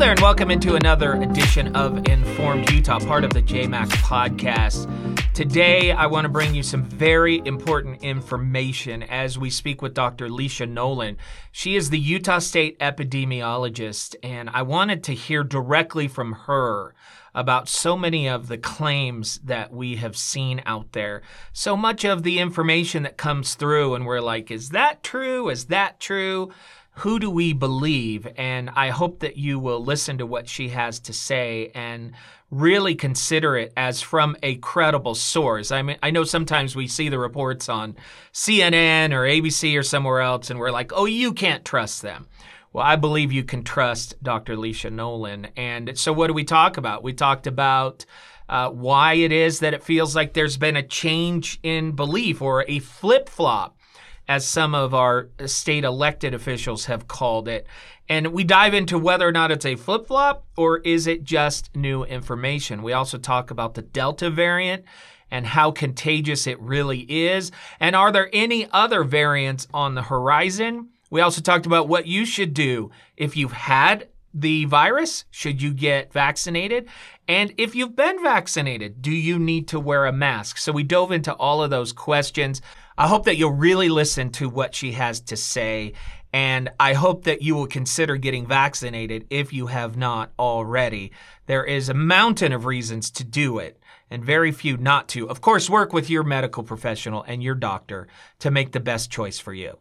there, and welcome into another edition of Informed Utah, part of the JMAC podcast. Today, I want to bring you some very important information as we speak with Dr. Lecia Nolan. She is the Utah State epidemiologist, and I wanted to hear directly from her about so many of the claims that we have seen out there. So much of the information that comes through, and we're like, is that true? Is that true? Who do we believe? And I hope that you will listen to what she has to say and really consider it as from a credible source. I mean, I know sometimes we see the reports on CNN or ABC or somewhere else, and we're like, oh, you can't trust them. Well, I believe you can trust Dr. Lecia Nolan. And so what do we talk about? We talked about why it is that it feels like there's been a change in belief or a flip-flop, as some of our state elected officials have called it. And we dive into whether or not it's a flip-flop or is it just new information. We also talk about the Delta variant and how contagious it really is. And are there any other variants on the horizon? We also talked about what you should do if you've had the virus. Should you get vaccinated? And if you've been vaccinated, do you need to wear a mask? So we dove into all of those questions. I hope that you'll really listen to what she has to say, and I hope that you will consider getting vaccinated if you have not already. There is a mountain of reasons to do it, and very few not to. Of course, work with your medical professional and your doctor to make the best choice for you.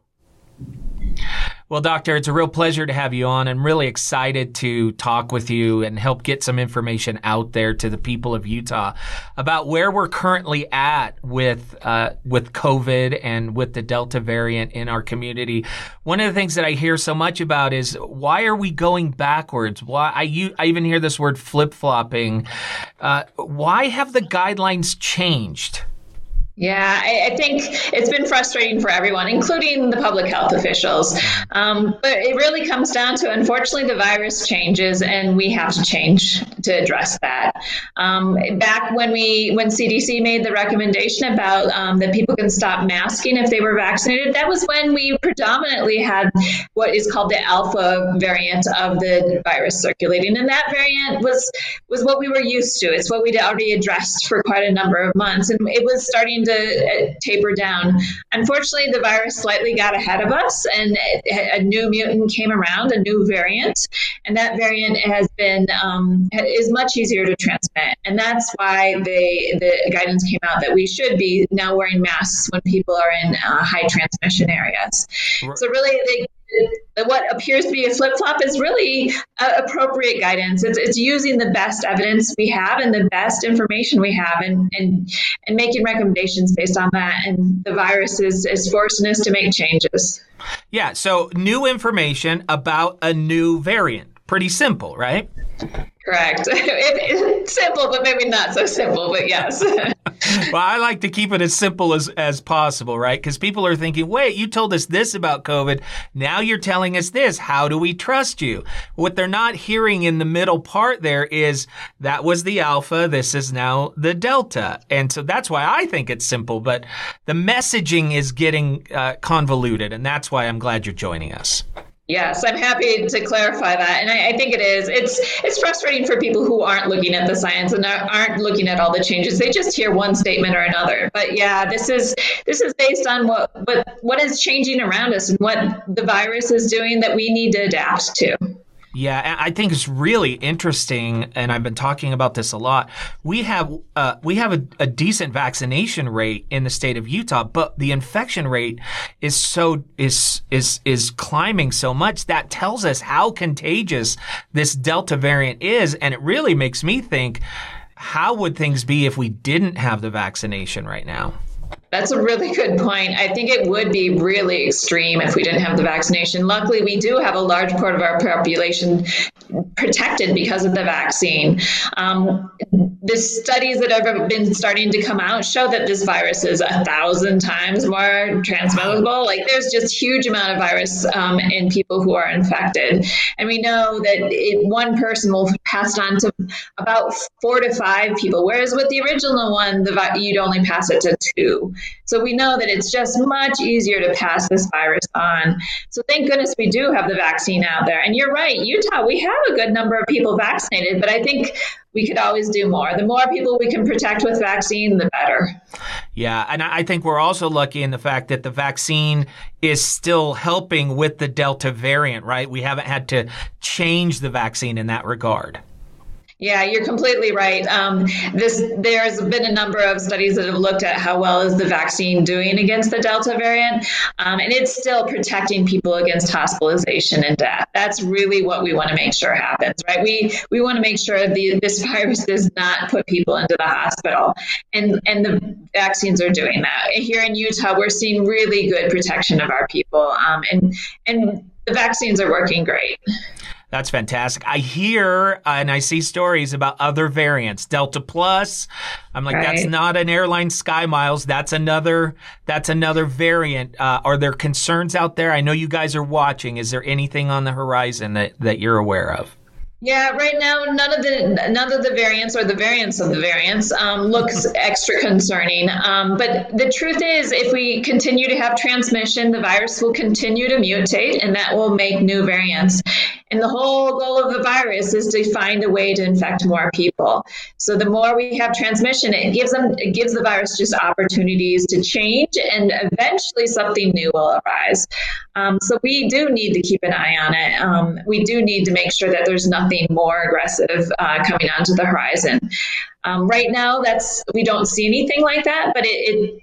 Well, Doctor, it's a real pleasure to have you on. I'm really excited to talk with you and help get some information out there to the people of Utah about where we're currently at with COVID and with the Delta variant in our community. One of the things that I hear so much about is why are we going backwards? Why I even hear this word flip-flopping. Why have the guidelines changed? Yeah, I think it's been frustrating for everyone, including the public health officials. But it really comes down to, unfortunately, the virus changes and we have to change to address that. Back when CDC made the recommendation about that people can stop masking if they were vaccinated, that was when we predominantly had what is called the alpha variant of the virus circulating. And that variant was what we were used to. It's what we'd already addressed for quite a number of months. And it was starting to taper down. Unfortunately, the virus slightly got ahead of us and a new mutant came around, a new variant, and that variant has been is much easier to transmit. And that's why the guidance came out that we should be now wearing masks when people are in high transmission areas. Right. So really, what appears to be a flip-flop is really appropriate guidance. It's using the best evidence we have and the best information we have and making recommendations based on that. And the virus is forcing us to make changes. Yeah, so new information about a new variant. Pretty simple, right? Correct. It's simple, but maybe not so simple, but yes. Well, I like to keep it as simple as possible, right? Because people are thinking, wait, you told us this about COVID. Now you're telling us this. How do we trust you? What they're not hearing in the middle part there is that was the alpha. This is now the delta. And so that's why I think it's simple. But the messaging is getting convoluted. And that's why I'm glad you're joining us. Yes, I'm happy to clarify that. And I think it is. It's frustrating for people who aren't looking at the science and aren't looking at all the changes. They just hear one statement or another. But yeah, this is based on what is changing around us and what the virus is doing that we need to adapt to. Yeah, I think it's really interesting, and I've been talking about this a lot. We have a decent vaccination rate in the state of Utah, but the infection rate is climbing so much. That tells us how contagious this Delta variant is, and it really makes me think, how would things be if we didn't have the vaccination right now? That's a really good point. I think it would be really extreme if we didn't have the vaccination. Luckily, we do have a large part of our population protected because of the vaccine. The studies that have been starting to come out show that this virus is 1,000 times more transmissible. Like, there's just huge amount of virus in people who are infected. And we know that one person will pass it on to about 4 to 5 people, whereas with the original one, you'd only pass it to 2. So we know that it's just much easier to pass this virus on. So thank goodness we do have the vaccine out there. And you're right, Utah, we have a good number of people vaccinated, but I think we could always do more. The more people we can protect with vaccine, the better. Yeah, and I think we're also lucky in the fact that the vaccine is still helping with the Delta variant, right? We haven't had to change the vaccine in that regard. Yeah, you're completely right. There's been a number of studies that have looked at how well is the vaccine doing against the Delta variant, and it's still protecting people against hospitalization and death. That's really what we want to make sure happens, right? We want to make sure this virus does not put people into the hospital, and the vaccines are doing that. Here in Utah, we're seeing really good protection of our people, and the vaccines are working great. That's fantastic. I hear and I see stories about other variants, Delta Plus. I'm like, That's not an airline SkyMiles. That's another variant. Are there concerns out there? I know you guys are watching. Is there anything on the horizon that you're aware of? Yeah, right now, none of the variants or the variants of the variants looks extra concerning. But the truth is, if we continue to have transmission, the virus will continue to mutate, and that will make new variants. And the whole goal of the virus is to find a way to infect more people. So the more we have transmission, it gives the virus just opportunities to change, and eventually something new will arise. So we do need to keep an eye on it. We do need to make sure that there's nothing more aggressive coming onto the horizon. Right now, we don't see anything like that, but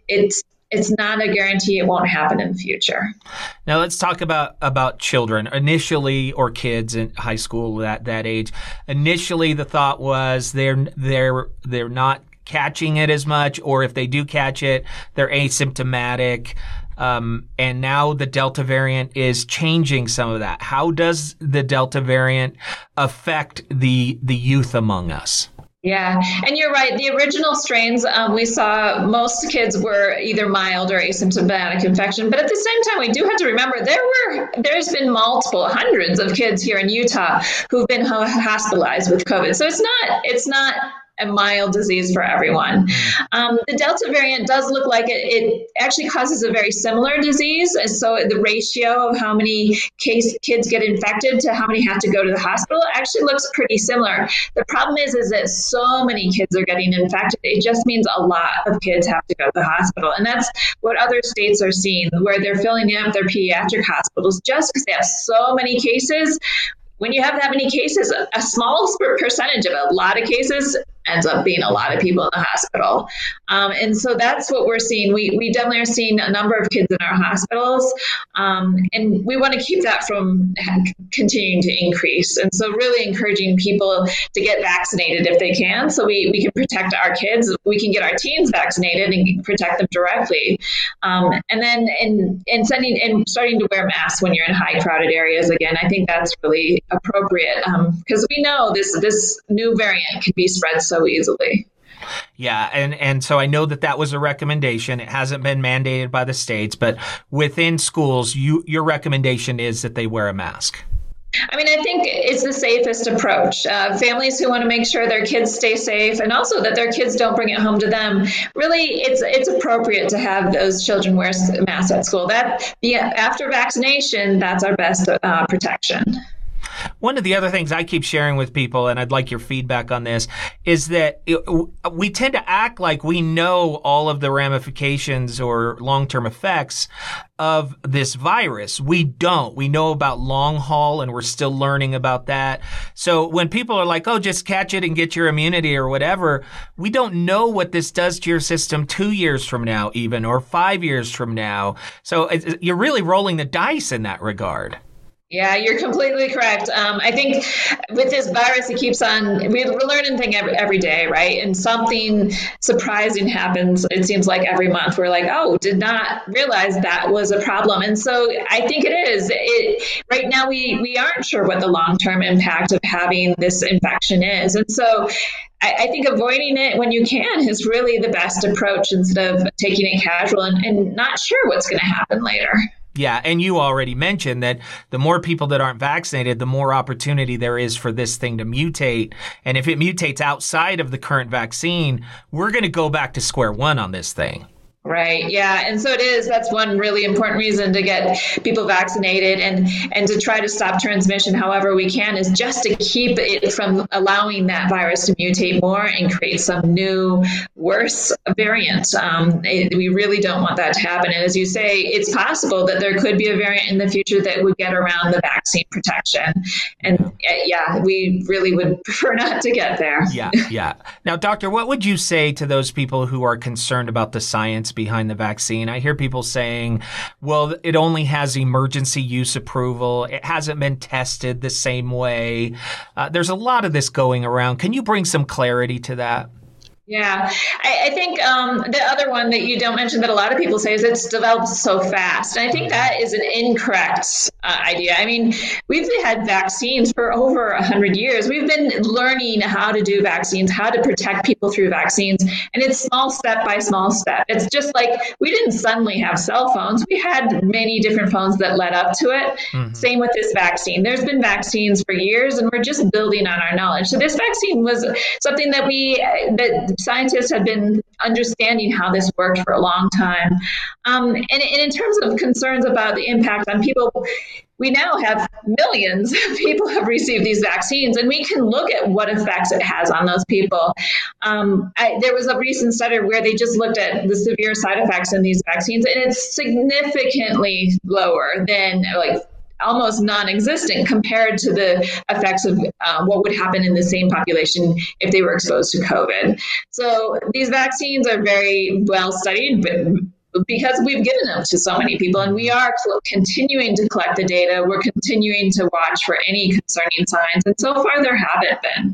it's not a guarantee it won't happen in the future. Now let's talk about children initially, or kids in high school that age. Initially, the thought was they're not catching it as much, or if they do catch it, they're asymptomatic. And now the Delta variant is changing some of that. How does the Delta variant affect the youth among us? Yeah, and you're right. The original strains, we saw most kids were either mild or asymptomatic infection. But at the same time, we do have to remember there's been hundreds of kids here in Utah who've been hospitalized with COVID. So it's not a mild disease for everyone. The Delta variant does look like it actually causes a very similar disease. And so the ratio of how many kids get infected to how many have to go to the hospital actually looks pretty similar. The problem is that so many kids are getting infected. It just means a lot of kids have to go to the hospital. And that's what other states are seeing, where they're filling up their pediatric hospitals just because they have so many cases. When you have that many cases, a small percentage of a lot of cases ends up being a lot of people in the hospital. And so that's what we're seeing. We definitely are seeing a number of kids in our hospitals, and we want to keep that from continuing to increase. And so really encouraging people to get vaccinated if they can, so we can protect our kids. We can get our teens vaccinated and protect them directly. And then starting to wear masks when you're in high crowded areas again, I think that's really appropriate, because we know this new variant can be spread so easily. Yeah, and so I know that was a recommendation. It hasn't been mandated by the states, but within schools, your recommendation is that they wear a mask. I mean, I think it's the safest approach. Families who want to make sure their kids stay safe, and also that their kids don't bring it home to them, really, it's appropriate to have those children wear masks at school. After vaccination, that's our best protection. One of the other things I keep sharing with people, and I'd like your feedback on this, is that we tend to act like we know all of the ramifications or long-term effects of this virus. We don't. We know about long haul, and we're still learning about that. So when people are like, oh, just catch it and get your immunity or whatever, we don't know what this does to your system 2 years from now even, or 5 years from now. So you're really rolling the dice in that regard. Yeah, you're completely correct. I think with this virus, it keeps on, we're learning things every day, right? And something surprising happens, it seems like every month. We're like, oh, did not realize that was a problem. And so I think it is. Right now, we aren't sure what the long-term impact of having this infection is. And so I think avoiding it when you can is really the best approach, instead of taking it casual and not sure what's going to happen later. Yeah, and you already mentioned that the more people that aren't vaccinated, the more opportunity there is for this thing to mutate. And if it mutates outside of the current vaccine, we're going to go back to square one on this thing. Right. Yeah. And so it is. That's one really important reason to get people vaccinated and to try to stop transmission however we can, is just to keep it from allowing that virus to mutate more and create some new, worse variant. We really don't want that to happen. And as you say, it's possible that there could be a variant in the future that would get around the vaccine protection. And we really would prefer not to get there. Yeah. Now, doctor, what would you say to those people who are concerned about the science behind the vaccine? I hear people saying, well, it only has emergency use approval. It hasn't been tested the same way. There's a lot of this going around. Can you bring some clarity to that? Yeah, I think the other one that you don't mention that a lot of people say is it's developed so fast. And I think that is an incorrect idea. I mean, we've had vaccines for over 100 years. We've been learning how to do vaccines, how to protect people through vaccines. And it's small step by small step. It's just like we didn't suddenly have cell phones. We had many different phones that led up to it. Mm-hmm. Same with this vaccine. There's been vaccines for years, and we're just building on our knowledge. So this vaccine was something that scientists have been understanding how this worked for a long time. And in terms of concerns about the impact on people, we now have millions of people have received these vaccines, and we can look at what effects it has on those people. There was a recent study where they just looked at the severe side effects in these vaccines, and it's significantly lower than almost non-existent compared to the effects of what would happen in the same population if they were exposed to COVID. So these vaccines are very well studied, but because we've given them to so many people, and we are continuing to collect the data, we're continuing to watch for any concerning signs, and so far there haven't been.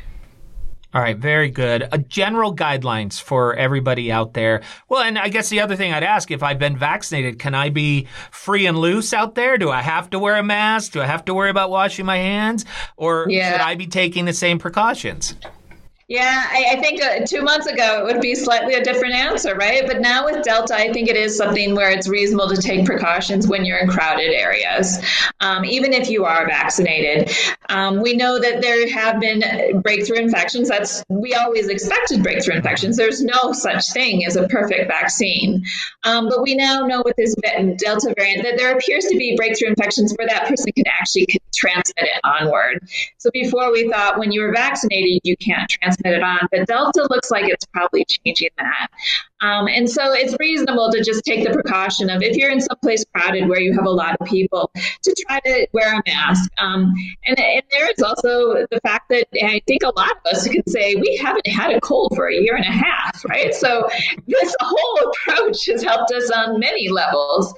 All right, very good. General guidelines for everybody out there. Well, and I guess the other thing I'd ask, if I've been vaccinated, can I be free and loose out there? Do I have to wear a mask? Do I have to worry about washing my hands? Or should I be taking the same precautions? Yeah, I think 2 months ago it would be slightly a different answer, right? But now with Delta, I think it is something where it's reasonable to take precautions when you're in crowded areas, even if you are vaccinated. We know that there have been breakthrough infections. We always expected breakthrough infections. There's no such thing as a perfect vaccine. But we now know with this Delta variant that there appears to be breakthrough infections where that person can actually transmit it onward. So before we thought when you were vaccinated, you can't transmit it on, but Delta looks like it's probably changing that. And so it's reasonable to just take the precaution of, if you're in some place crowded where you have a lot of people, to try to wear a mask. And there is also the fact that I think a lot of us can say we haven't had a cold for a year and a half, right? So this whole approach has helped us on many levels.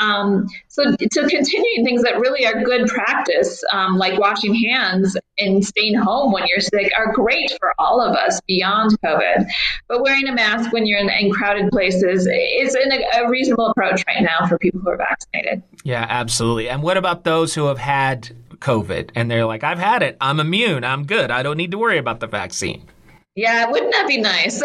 So continuing things that really are good practice, like washing hands and staying home when you're sick, are great for all of us beyond COVID. But wearing a mask when you're in crowded places is a reasonable approach right now for people who are vaccinated. Yeah, absolutely. And what about those who have had COVID and they're like, I've had it, I'm immune, I'm good, I don't need to worry about the vaccine? Yeah, wouldn't that be nice?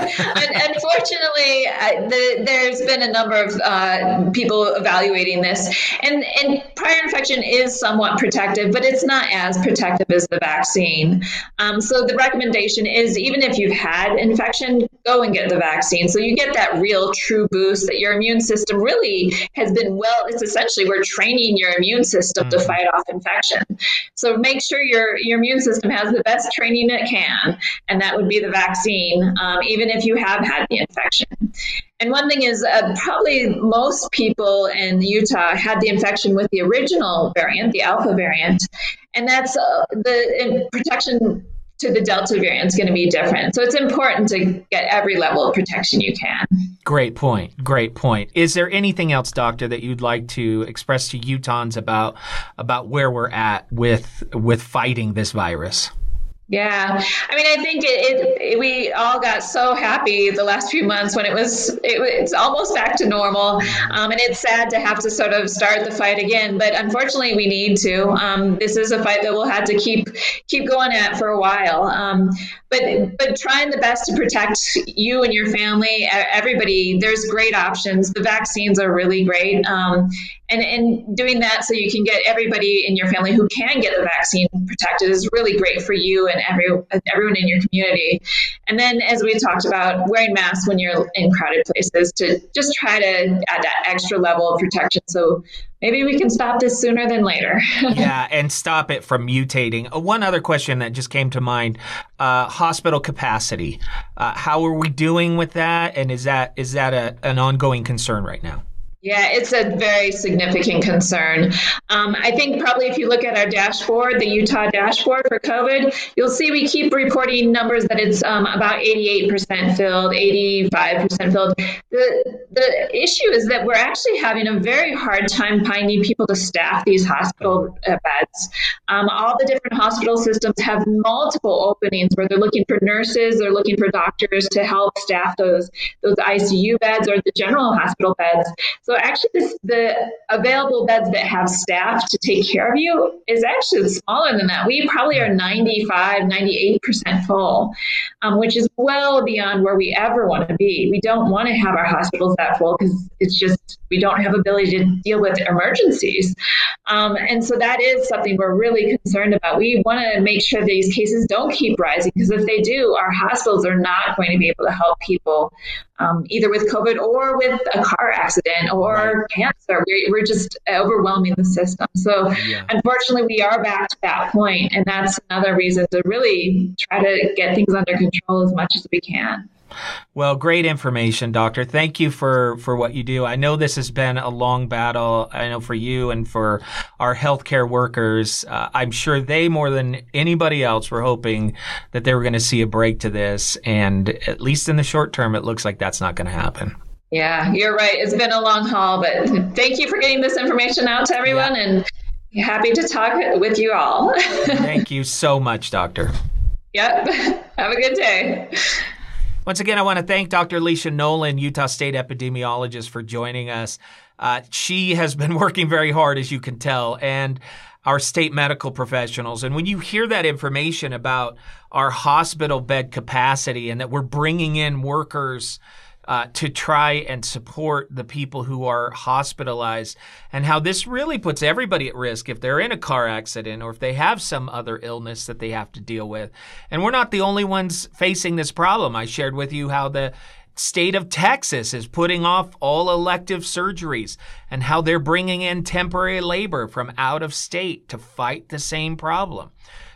Unfortunately, there's been a number of people evaluating this, and prior infection is somewhat protective, but it's not as protective as the vaccine. So the recommendation is, even if you've had infection, go and get the vaccine. So you get that real true boost that your immune system really has been it's essentially we're training your immune system to fight off infection. So make sure your immune system has the best training it can, and that would be the vaccine, even if you have had the infection. And one thing is, probably most people in Utah had the infection with the original variant, the Alpha variant, and that's the protection to the Delta variant is going to be different. So it's important to get every level of protection you can. Great point. Great point. Is there anything else, Doctor, that you'd like to express to Utahns about where we're at with fighting this virus? Yeah, I mean, I think we all got so happy the last few months when it's almost back to normal, and it's sad to have to sort of start the fight again. But unfortunately, we need to. This is a fight that we'll have to keep going at for a while. But trying the best to protect you and your family, everybody. There's great options. The vaccines are really great, and doing that so you can get everybody in your family who can get the vaccine protected is really great for you and everyone in your community. And then, as we talked about, wearing masks when you're in crowded places to just try to add that extra level of protection. So maybe we can stop this sooner than later. Yeah, and stop it from mutating. One other question that just came to mind, hospital capacity. How are we doing with that? And is that an ongoing concern right now? Yeah, it's a very significant concern. I think probably if you look at our dashboard, the Utah dashboard for COVID, you'll see we keep reporting numbers that it's about 88% filled, 85% filled. The issue is that we're actually having a very hard time finding people to staff these hospital beds. All the different hospital systems have multiple openings where they're looking for nurses, they're looking for doctors to help staff those ICU beds or the general hospital beds. So actually, the available beds that have staff to take care of you is actually smaller than that. We probably are 95, 98% full, which is well beyond where we ever want to be. We don't want to have our hospitals that full because it's just, we don't have ability to deal with emergencies. And so that is something we're really concerned about. We want to make sure these cases don't keep rising, because if they do, our hospitals are not going to be able to help people either with COVID or with a car accident or cancer. We're just overwhelming the system. So unfortunately, we are back to that point, and that's another reason to really try to get things under control as much as we can. Well, great information, Doctor. Thank you for what you do. I know this has been a long battle. I know for you and for our healthcare workers. I'm sure they, more than anybody else, were hoping that they were going to see a break to this. And at least in the short term, it looks like that's not going to happen. Yeah, you're right. It's been a long haul, but thank you for getting this information out to everyone, and happy to talk with you all. Thank you so much, Doctor. Yep. Have a good day. Once again, I want to thank Dr. Lecia Nolan, Utah State epidemiologist, for joining us. She has been working very hard, as you can tell, and our state medical professionals. And when you hear that information about our hospital bed capacity and that we're bringing in workers to try and support the people who are hospitalized, and how this really puts everybody at risk if they're in a car accident or if they have some other illness that they have to deal with. And we're not the only ones facing this problem. I shared with you how the state of Texas is putting off all elective surgeries and how they're bringing in temporary labor from out of state to fight the same problem.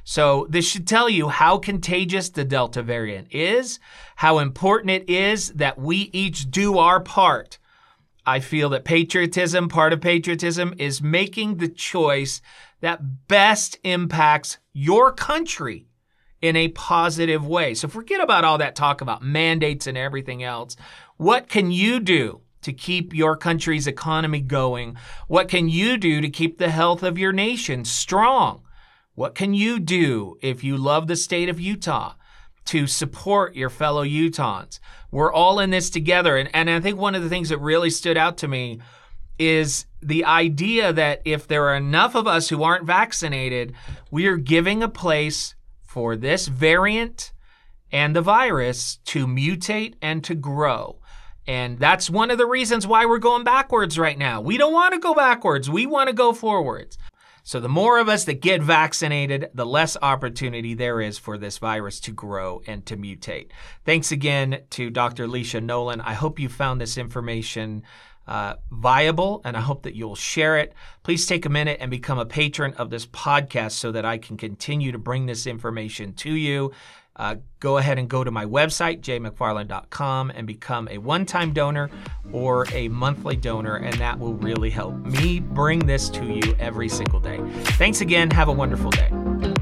So this should tell you how contagious the Delta variant is, how important it is that we each do our part. I feel that part of patriotism is making the choice that best impacts your country in a positive way. So forget about all that talk about mandates and everything else. What can you do to keep your country's economy going? What can you do to keep the health of your nation strong? What can you do if you love the state of Utah to support your fellow Utahns? We're all in this together. And I think one of the things that really stood out to me is the idea that if there are enough of us who aren't vaccinated, we are giving a place for this variant and the virus to mutate and to grow. And that's one of the reasons why we're going backwards right now. We don't want to go backwards. We want to go forwards. So the more of us that get vaccinated, the less opportunity there is for this virus to grow and to mutate. Thanks again to Dr. Lecia Nolan. I hope you found this information viable, and I hope that you'll share it. Please take a minute and become a patron of this podcast so that I can continue to bring this information to you. Go ahead and go to my website, jmcfarland.com, and become a one-time donor or a monthly donor, and that will really help me bring this to you every single day. Thanks again. Have a wonderful day.